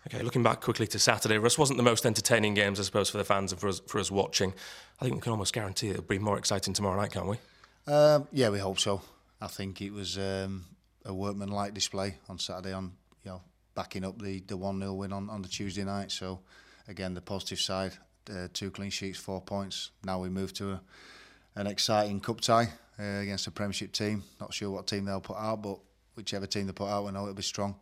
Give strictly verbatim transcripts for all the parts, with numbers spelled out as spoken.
Okay, looking back quickly to Saturday, Russ, wasn't the most entertaining games, I suppose, for the fans and for us, for us watching. I think we can almost guarantee it'll be more exciting tomorrow night, can't we? Um, yeah, we hope so. I think it was um, a workmanlike display on Saturday, on you know backing up the the one nil win on, on the Tuesday night. So again, the positive side, uh, two clean sheets, four points. Now we move to a, an exciting cup tie uh, against a Premiership team. Not sure what team they'll put out, but whichever team they put out, we know it'll be strong.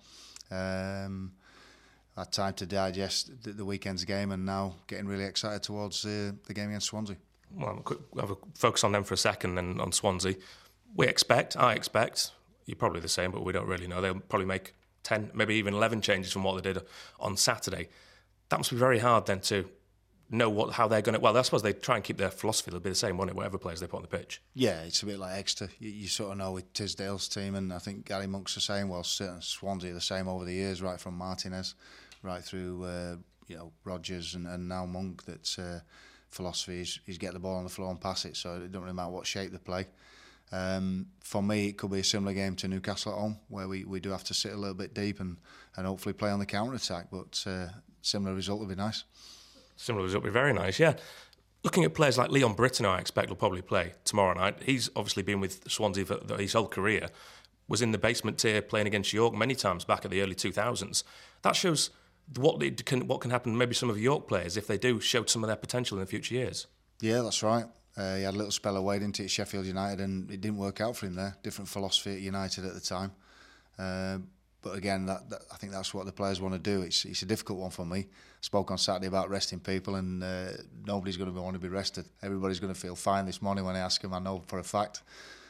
Um, had time to digest the, the weekend's game, and now getting really excited towards uh, the game against Swansea. Well, quick, we'll have a focus on them for a second, then on Swansea. We expect, I expect, you're probably the same, but we don't really know. They'll probably make ten, maybe even eleven changes from what they did on Saturday. That must be very hard then to know what how they're going to. Well, I suppose they try and keep their philosophy. It'll be the same, won't it? Whatever players they put on the pitch. Yeah, it's a bit like Exeter. You, you sort of know with Tisdale's team, and I think Gary Monk's the same. Well, certain Swansea are the same over the years, right from Martinez, right through uh, you know Rodgers, and, and now Monk. That uh, philosophy is, is get the ball on the floor and pass it. So it don't really matter what shape they play. Um, for me, it could be a similar game to Newcastle at home, where we, we do have to sit a little bit deep and, and hopefully play on the counter attack. But uh, similar result would be nice. Similar result would be very nice, yeah. Looking at players like Leon Britton, I expect will probably play tomorrow night. He's obviously been with Swansea for his whole career. Was in the basement tier playing against York many times back at the early two thousands. That shows what it can what can happen. Maybe some of York players if they do show some of their potential in the future years. Yeah, that's right. Uh, he had a little spell away, didn't he, at Sheffield United, and it didn't work out for him there. Different philosophy at United at the time. Uh, but again, that, that, I think that's what the players want to do. It's it's a difficult one for me. I spoke on Saturday about resting people, and uh, nobody's going to want to be rested. Everybody's going to feel fine this morning when I ask them. I know for a fact.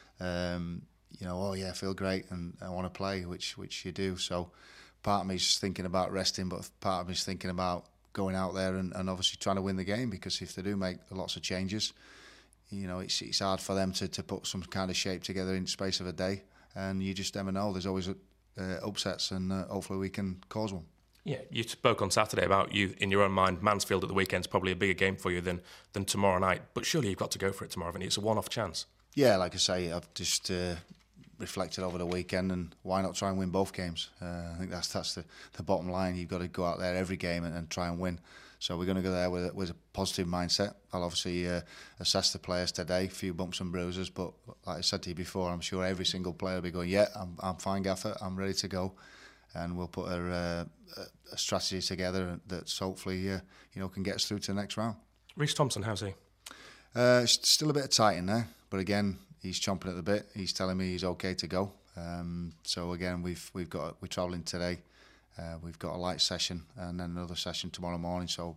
Um, you know, oh yeah, I feel great and I want to play, which which you do. So part of me's thinking about resting, but part of me's thinking about going out there and, and obviously trying to win the game, because if they do make lots of changes, you know, it's it's hard for them to, to put some kind of shape together in the space of a day, and you just never know. There's always uh, upsets, and uh, hopefully we can cause one. Yeah, you spoke on Saturday about you, in your own mind, Mansfield at the weekend's probably a bigger game for you than than tomorrow night, but surely you've got to go for it tomorrow, haven't you? It's a one-off chance. Yeah, like I say, I've just uh, reflected over the weekend, and why not try and win both games? Uh, I think that's that's the, the bottom line. You've got to go out there every game and, and try and win. So we're going to go there with a, with a positive mindset. I'll obviously uh, assess the players today, a few bumps and bruises, but like I said to you before, I'm sure every single player will be going, yeah, I'm, I'm fine, Gaffer, I'm ready to go. And we'll put a, uh, a strategy together that's hopefully uh, you know can get us through to the next round. Reece Thompson, how's he? Uh, still a bit of tight in there, but again, he's chomping at the bit. He's telling me he's okay to go. Um, so again, we've we've got we're travelling today. Uh, we've got a light session and then another session tomorrow morning. So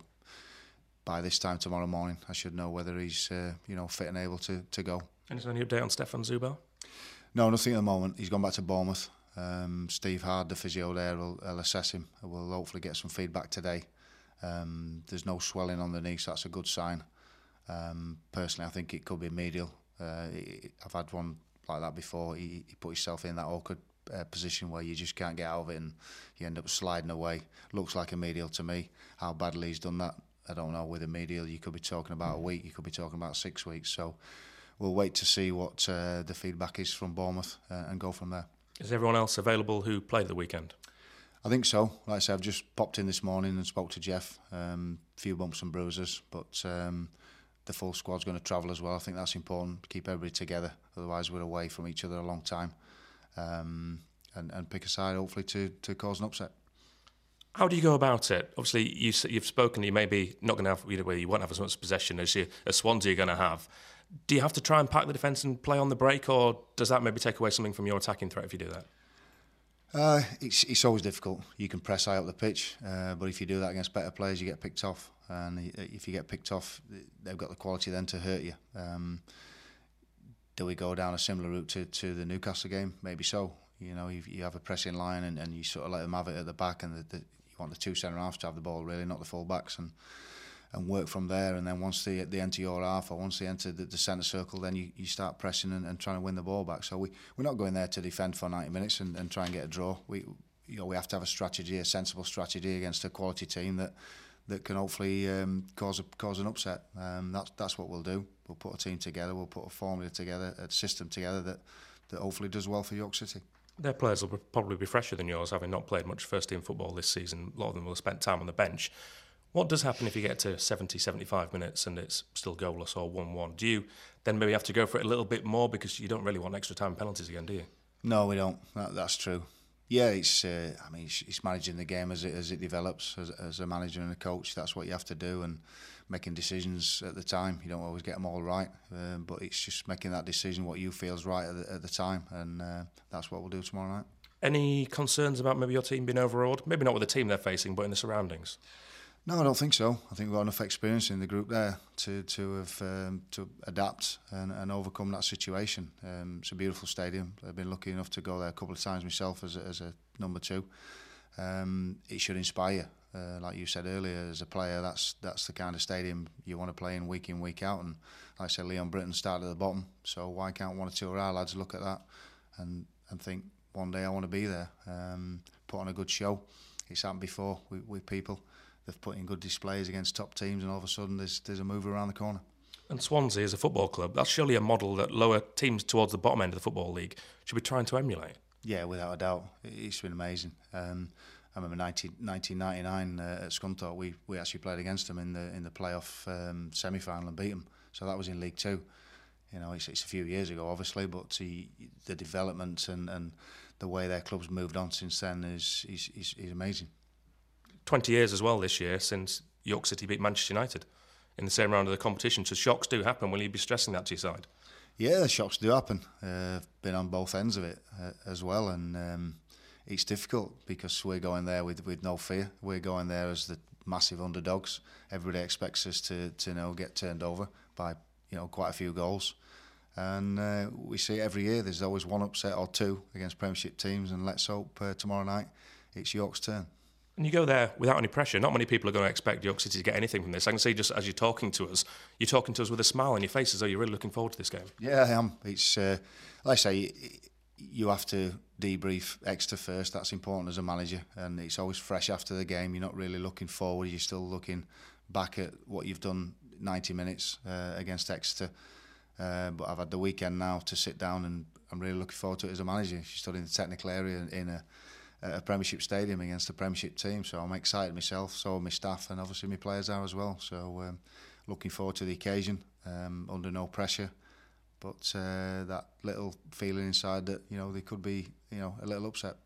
by this time tomorrow morning, I should know whether he's uh, you know fit and able to, to go. And is there any update on Stefan Zubel? No, nothing at the moment. He's gone back to Bournemouth. Um, Steve Hard, the physio there, will, will assess him. We'll hopefully get some feedback today. Um, there's no swelling on the knee, so that's a good sign. Um, personally, I think it could be medial. Uh, I've had one like that before. He, he put himself in that awkward uh, position where you just can't get out of it, and you end up sliding away. Looks like a medial to me. How badly he's done that, I don't know. With a medial, you could be talking about a week. You could be talking about six weeks. So we'll wait to see what uh, the feedback is from Bournemouth uh, and go from there. Is everyone else available who played the weekend? I think so. Like I said, I've just popped in this morning and spoke to Jeff. Um, a few bumps and bruises, but um, the full squad's going to travel as well. I think that's important to keep everybody together. Otherwise, we're away from each other a long time. Um, and, and pick a side, hopefully, to, to cause an upset. How do you go about it? Obviously, you, you've spoken. You maybe not going to have. You, know, you won't have as much possession as you as Swansea are going to have. Do you have to try and pack the defence and play on the break, or does that maybe take away something from your attacking threat if you do that? Uh, it's it's always difficult. You can press high up the pitch, uh, but if you do that against better players, you get picked off. And if you get picked off, they've got the quality then to hurt you. Um, do we go down a similar route to, to the Newcastle game? Maybe so. You know, you, you have a pressing line and, and you sort of let them have it at the back, and the, the, you want the two centre halves to have the ball, really, not the full backs, and and work from there. And then once they, they enter your half, or once they enter the, the centre circle, then you, you start pressing and, and trying to win the ball back. So we, we're not going there to defend for ninety minutes and, and try and get a draw. We you know we have to have a strategy, a sensible strategy against a quality team that that can hopefully um, cause a, cause an upset. Um, that's that's what we'll do. We'll put a team together. We'll put a formula together, a system together that, that hopefully does well for York City. Their players will probably be fresher than yours, having not played much first-team football this season. A lot of them will have spent time on the bench. What does happen if you get to seventy, seventy-five minutes and it's still goalless or one one? Do you then maybe have to go for it a little bit more because you don't really want extra time penalties again, do you? No, we don't. That, that's true. Yeah, it's. Uh, I mean, it's, it's managing the game as it as it develops. As, as a manager and a coach, that's what you have to do, and making decisions at the time. You don't always get them all right, um, but it's just making that decision what you feel's right at the, at the time, and uh, that's what we'll do tomorrow night. Any concerns about maybe your team being overawed? Maybe not with the team they're facing, but in the surroundings. No, I don't think so. I think we've got enough experience in the group there to to have um, to adapt and, and overcome that situation. Um, it's a beautiful stadium. I've been lucky enough to go there a couple of times myself as a, as a number two. Um, it should inspire, uh, like you said earlier, as a player. That's that's the kind of stadium you want to play in week in, week out. And like I said, Leon Britton started at the bottom, so why can't one or two of our lads look at that and and think one day I want to be there, um, put on a good show. It's happened before with, with people. They've put in good displays against top teams, and all of a sudden there's there's a move around the corner. And Swansea is a football club. That's surely a model that lower teams towards the bottom end of the Football League should be trying to emulate. Yeah, without a doubt. It's been amazing. Um, I remember nineteen ninety-nine uh, at Scunthorpe, we, we actually played against them in the in the playoff um, semi-final and beat them. So that was in League Two. You know, it's, it's a few years ago, obviously, but the, the development and, and the way their club's moved on since then is is, is, is amazing. twenty years as well this year since York City beat Manchester United in the same round of the competition. So shocks do happen. Will you be stressing that to your side? Yeah, the shocks do happen. Uh, I've been on both ends of it uh, as well, and um, it's difficult because we're going there with, with no fear. We're going there as the massive underdogs. Everybody expects us to to you know get turned over by you know quite a few goals, and uh, we see it every year. There's always one upset or two against Premiership teams, and let's hope uh, tomorrow night it's York's turn. And you go there without any pressure. Not many people are going to expect York City to get anything from this. I can see just as you're talking to us, you're talking to us with a smile on your face as though you're really looking forward to this game. Yeah, I am. It's, uh, like I say, you have to debrief Exeter first. That's important as a manager. And it's always fresh after the game. You're not really looking forward. You're still looking back at what you've done ninety minutes uh, against Exeter. Uh, but I've had the weekend now to sit down, and I'm really looking forward to it as a manager. She stood in the technical area in a a Premiership stadium against a Premiership team, so I'm excited myself, so are my staff, and obviously my players are as well. So um, looking forward to the occasion, um, under no pressure, but uh, that little feeling inside that you know there could be you know a little upset.